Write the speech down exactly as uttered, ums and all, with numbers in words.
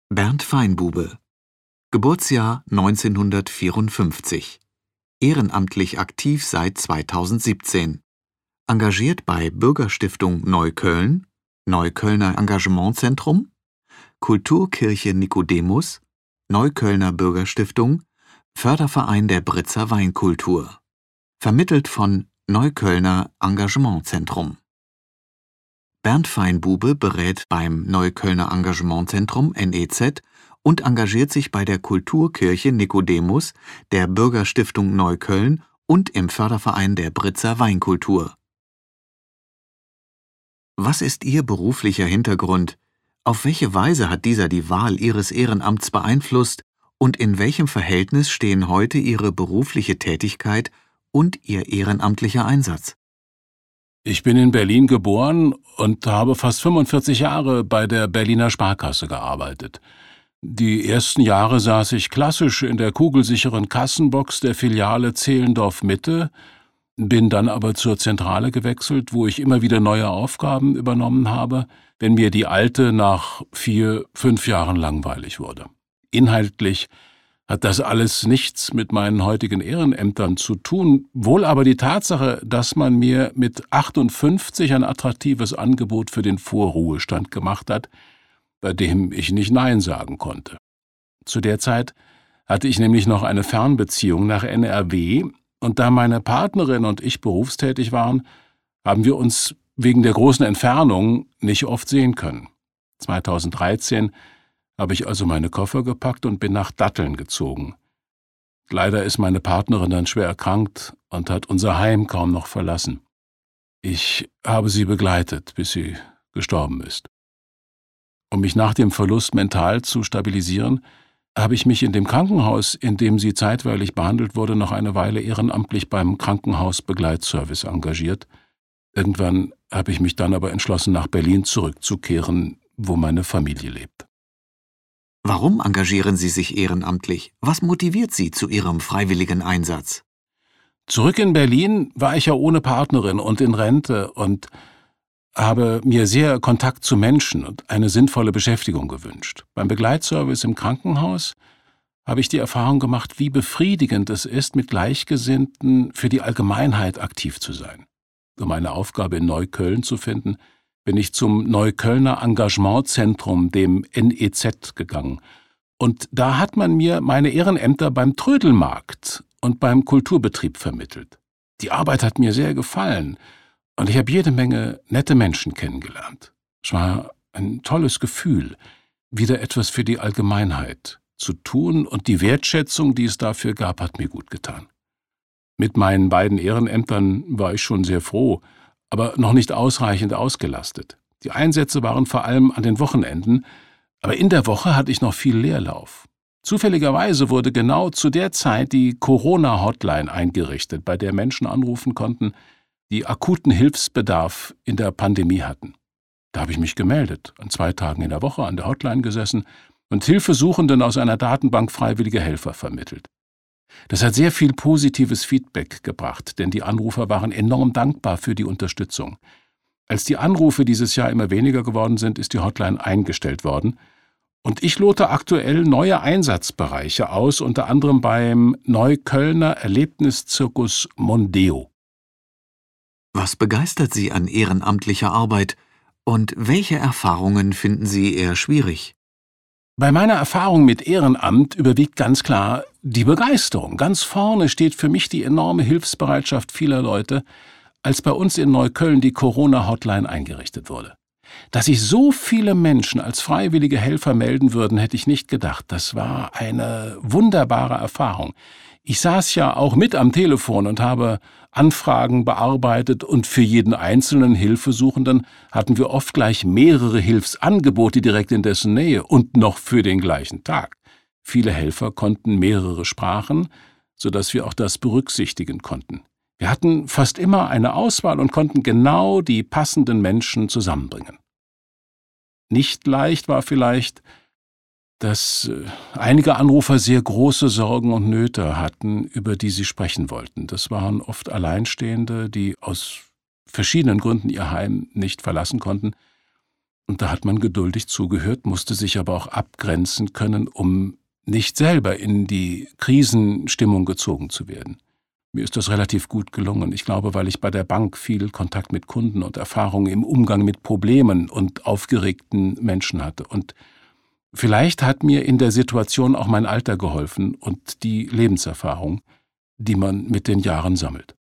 Bernd Feinbube, Geburtsjahr neunzehnhundertvierundfünfzig, ehrenamtlich aktiv seit zweitausendsiebzehn, engagiert bei Bürgerstiftung Neukölln, Neuköllner Engagementzentrum, Kulturkirche Nikodemus, Neuköllner Bürgerstiftung, Förderverein der Britzer Weinkultur, vermittelt von Neuköllner Engagementzentrum. Bernd Feinbube berät beim Neuköllner Engagementzentrum N E Z und engagiert sich bei der Kulturkirche Nikodemus, der Bürgerstiftung Neukölln und im Förderverein der Britzer Weinkultur. Was ist Ihr beruflicher Hintergrund? Auf welche Weise hat dieser die Wahl Ihres Ehrenamts beeinflusst und in welchem Verhältnis stehen heute Ihre berufliche Tätigkeit und Ihr ehrenamtlicher Einsatz? Ich bin in Berlin geboren und habe fast fünfundvierzig Jahre bei der Berliner Sparkasse gearbeitet. Die ersten Jahre saß ich klassisch in der kugelsicheren Kassenbox der Filiale Zehlendorf Mitte, bin dann aber zur Zentrale gewechselt, wo ich immer wieder neue Aufgaben übernommen habe, wenn mir die alte nach vier, fünf Jahren langweilig wurde. Inhaltlich hat das alles nichts mit meinen heutigen Ehrenämtern zu tun, wohl aber die Tatsache, dass man mir mit achtundfünfzig ein attraktives Angebot für den Vorruhestand gemacht hat, bei dem ich nicht Nein sagen konnte. Zu der Zeit hatte ich nämlich noch eine Fernbeziehung nach N R W, und da meine Partnerin und ich berufstätig waren, haben wir uns wegen der großen Entfernung nicht oft sehen können. zweitausenddreizehn habe ich also meine Koffer gepackt und bin nach Datteln gezogen. Leider ist meine Partnerin dann schwer erkrankt und hat unser Heim kaum noch verlassen. Ich habe sie begleitet, bis sie gestorben ist. Um mich nach dem Verlust mental zu stabilisieren, habe ich mich in dem Krankenhaus, in dem sie zeitweilig behandelt wurde, noch eine Weile ehrenamtlich beim Krankenhausbegleitservice engagiert. Irgendwann habe ich mich dann aber entschlossen, nach Berlin zurückzukehren, wo meine Familie lebt. Warum engagieren Sie sich ehrenamtlich? Was motiviert Sie zu Ihrem freiwilligen Einsatz? Zurück in Berlin war ich ja ohne Partnerin und in Rente und habe mir sehr Kontakt zu Menschen und eine sinnvolle Beschäftigung gewünscht. Beim Begleitservice im Krankenhaus habe ich die Erfahrung gemacht, wie befriedigend es ist, mit Gleichgesinnten für die Allgemeinheit aktiv zu sein. Um eine Aufgabe in Neukölln zu finden, bin ich zum Neuköllner Engagementzentrum, dem N E Z, gegangen. Und da hat man mir meine Ehrenämter beim Trödelmarkt und beim Kulturbetrieb vermittelt. Die Arbeit hat mir sehr gefallen und ich habe jede Menge nette Menschen kennengelernt. Es war ein tolles Gefühl, wieder etwas für die Allgemeinheit zu tun, und die Wertschätzung, die es dafür gab, hat mir gut getan. Mit meinen beiden Ehrenämtern war ich schon sehr froh, aber noch nicht ausreichend ausgelastet. Die Einsätze waren vor allem an den Wochenenden, aber in der Woche hatte ich noch viel Leerlauf. Zufälligerweise wurde genau zu der Zeit die Corona-Hotline eingerichtet, bei der Menschen anrufen konnten, die akuten Hilfsbedarf in der Pandemie hatten. Da habe ich mich gemeldet, an zwei Tagen in der Woche an der Hotline gesessen und Hilfesuchenden aus einer Datenbank freiwillige Helfer vermittelt. Das hat sehr viel positives Feedback gebracht, denn die Anrufer waren enorm dankbar für die Unterstützung. Als die Anrufe dieses Jahr immer weniger geworden sind, ist die Hotline eingestellt worden. Und ich lote aktuell neue Einsatzbereiche aus, unter anderem beim Neuköllner Erlebniszirkus Mondeo. Was begeistert Sie an ehrenamtlicher Arbeit und welche Erfahrungen finden Sie eher schwierig? Bei meiner Erfahrung mit Ehrenamt überwiegt ganz klar die Begeisterung. Ganz vorne steht für mich die enorme Hilfsbereitschaft vieler Leute, als bei uns in Neukölln die Corona-Hotline eingerichtet wurde. Dass sich so viele Menschen als freiwillige Helfer melden würden, hätte ich nicht gedacht. Das war eine wunderbare Erfahrung. Ich saß ja auch mit am Telefon und habe Anfragen bearbeitet, und für jeden einzelnen Hilfesuchenden hatten wir oft gleich mehrere Hilfsangebote direkt in dessen Nähe und noch für den gleichen Tag. Viele Helfer konnten mehrere Sprachen, sodass wir auch das berücksichtigen konnten. Wir hatten fast immer eine Auswahl und konnten genau die passenden Menschen zusammenbringen. Nicht leicht war vielleicht, dass einige Anrufer sehr große Sorgen und Nöte hatten, über die sie sprechen wollten. Das waren oft Alleinstehende, die aus verschiedenen Gründen ihr Heim nicht verlassen konnten Und da hat man geduldig zugehört, musste sich aber auch abgrenzen können, um nicht selber in die Krisenstimmung gezogen zu werden. Mir ist das relativ gut gelungen. Ich glaube, weil ich bei der Bank viel Kontakt mit Kunden und Erfahrungen im Umgang mit Problemen und aufgeregten Menschen hatte. Und vielleicht hat mir in der Situation auch mein Alter geholfen und die Lebenserfahrung, die man mit den Jahren sammelt.